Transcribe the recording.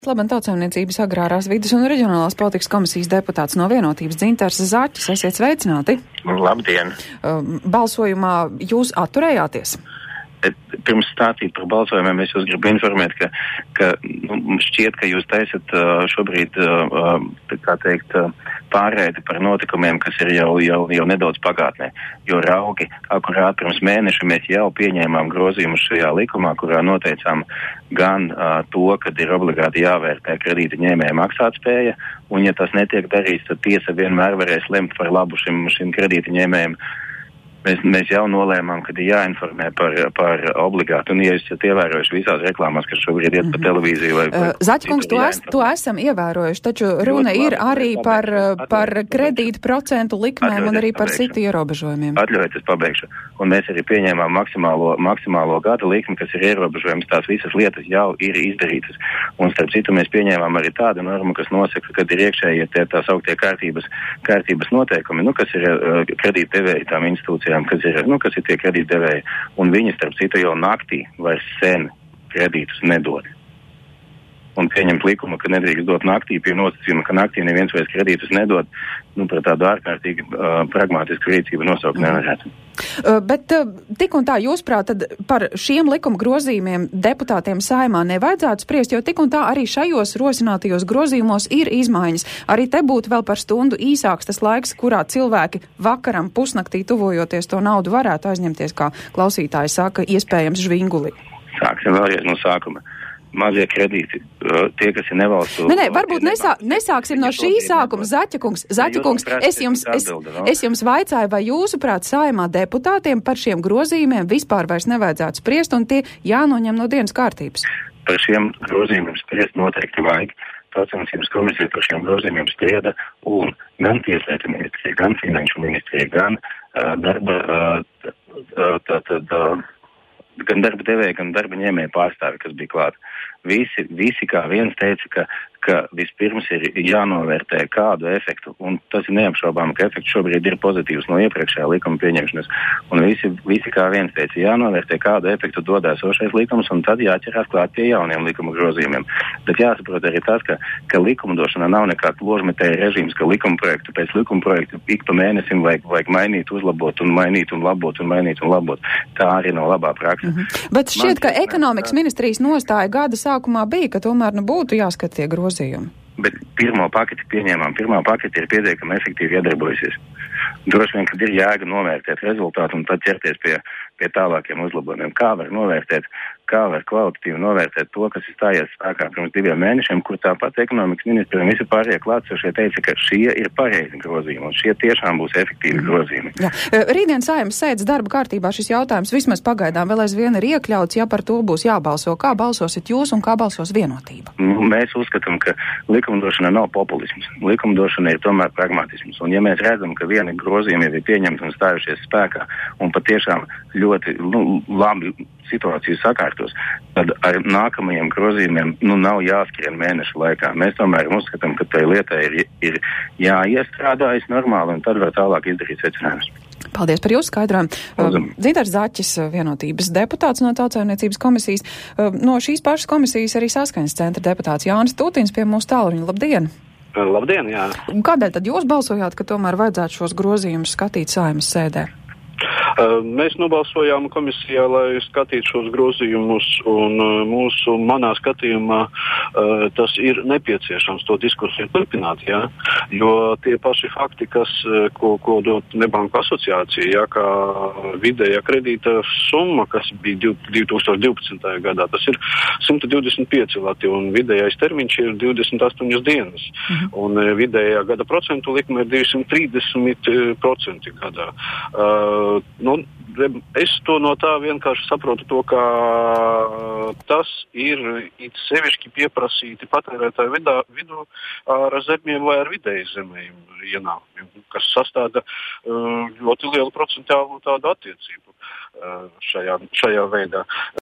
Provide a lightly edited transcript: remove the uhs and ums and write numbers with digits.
Labam Tautsaimniecības agrārās vides un reģionālās politikas komisijas deputāts no Vienotības Dzintars Zaķis. Esiet sveicināti. Labdien! Balsojumā jūs atturējāties? Pirms stāstīt par balsojumiem, es jūs gribu informēt, ka šķiet, ka jūs taisat šobrīd, kā teikt, pārēdi par notikumiem, kas ir jau nedaudz pagātnē. Jo raugi, akurāt pirms mēneša mēs jau pieņēmām grozījumus šajā likumā, kurā noteicām gan to, kad ir obligāti jāvērtē kredīta ņēmēja maksātspēja, un ja tas netiek darīts, tad tiesa vienmēr varēs lemt par labu šim kredīta ņēmējam. Mēs jau nolēmām, ka ir jāinformē par obligātu, un ja jūs esat ievērojuši visās reklāmās, kas šobrīd iet pa televīziju. Zaķkungs, to esam ievērojuši, taču runa ir arī par kredītu procentu likmēm un arī par citu ierobežojumiem. Atļaujiet, es pabeigšu. Un mēs arī pieņēmām maksimālo gada likmi, kas ir ierobežojums, tās visas lietas jau ir izdarītas. Un starp citu mēs pieņēmām arī tādu normu, kas nosaka, kad ir iekšējie tā sauktie kārtības noteikumi, kas ir kredītdevēji tām institūcijām, kas ir tie kredītdevēji, un viņi, starp citu, jau naktī vairs sen kredītus nedod. Un pieņemt likumu, ka nedrīkst dot naktī, pie nosacījuma, ka naktī neviens vairs kredītus nedod, par tādu ārkārtīgi pragmātisku rīcību nosaukt nevarētu. Bet tik un tā, jūsprāt, tad par šiem likuma grozījumiem deputātiem Saeimā nevajadzētu spriest, jo tik un tā arī šajos rosinātajos grozījumos ir izmaiņas. Arī te būtu vēl par stundu īsāks tas laiks, kurā cilvēki vakaram pusnaktī tuvojoties to naudu varētu aizņemties, kā klausītāji saka, iespējams žvingulī. Sāksim vēlreiz no sākuma. Mazie kredīti, tie, kas ir nevalstu... Nē, varbūt nesāksim no šī sākuma. Zaķakungs, es jums vaicāju, vai jūsuprāt Saeimā deputātiem par šiem grozījumiem vispār vairs nevajadzētu spriest un tie jānoņem no dienas kārtības? Par šiem grozījumiem spriest noteikti vajag. Tautsaimniecības komisija par šiem grozījumiem sprieda un gan Tieslietu ministrija, gan Finanšu ministrija, gan gan darba devēja, gan darba ņēmēja pārstāvi, kas bija klāt. Visi kā viens teica, ka vispirms ir jānovērtē kādu efektu, un tas ir neapšaubām, ka efekts šobrīd ir pozitīvs no iepriekšējā likuma pieņemšanas. Un visi kā viens teica, jānovērtē kādu efektu dod esošais likums, un tad jāķerās klāt pie jauniem likuma grozījumiem. Bet jāsaprot arī tas, ka likumdošana nav nekāds ložmetēja režīms, ka likuma projektu pēc likuma projektu ik pa mēnesim vajag mainīt, uzlabot un mainīt un labot un mainīt un labot. Tā arī nav labā praksa. Bet šķiet, ka ekonomikas ministrijas nostāja gada sākumā bija, ka tomēr būtu jāskat tie grozījumi. Bet pirmo paketi pieņēmām. Pirmā paketi ir pietiekami efektīvi iedarbojusies. Droši vien, kad ir jēga novērtēt rezultātu un tad ķerties pie tālākiem uzlabojumiem. Kā var kvalitatīvi novērtēt to, kas ir stājies spēkā pirms 2 mēnešiem, kur tāpat ekonomikas ministri un visi pārējie klātsošie teica, ka šie ir pareizi grozījumi un šie tiešām būs efektīvi grozījumi. Jā. Rītdien Saeimas sēdes darba kārtībā šis jautājums vismaz pagaidām vēl aizvien ir iekļauts, ja par to būs jābalso. Kā balsosit jūs un kā balsos Vienotība? Mēs uzskatām, ka likumdošana nav populisms. Likumdošana ir tomēr pragmatisms. Un ja mēs redzam, ka vieni grozījumi ir pieņemti un stājušies spēkā un patiešām ļoti labi situāciju sakārtos, tad ar nākamajiem grozījumiem nav jāskrien mēnešu laikā. Mēs tomēr uzskatām, ka tai lietai ir jāiestrādājas normāli un tad var tālāk izdarīt secinājumus. Paldies par jūsu skaidrojumu. Dzintars Zaķis, Vienotības deputāts no Tautsaimniecības komisijas. No šīs pašas komisijas arī Saskaņas centra deputāts Jānis Tūtins pie mūsu tālruņa. Labdien! Labdien, jā. Kādēļ tad jūs balsojāt, ka tomēr vajadzētu šos grozījumus skatīt Saeimas sēdē? Mēs nobalsojām komisijā, lai skatītu šos grozījumus, un manā skatījumā tas ir nepieciešams to diskusiju turpināt, jā, jo tie paši fakti, ko dod Nebanku asociācija, jā, kā vidējā kredīta summa, kas bija 2012. gadā, tas ir 125 lati, un vidējais termiņš ir 28 dienas, un vidējā gada procentu likme ir 230% gadā. Es to no tā vienkārši saprotu to, ka tas ir it sevišķi pieprasīti patērētāju vidū ar zemiem vai ar vidēji zemējiem ienākumiem, kas sastāda ļoti lielu procentālu tādu attiecību šajā veidā.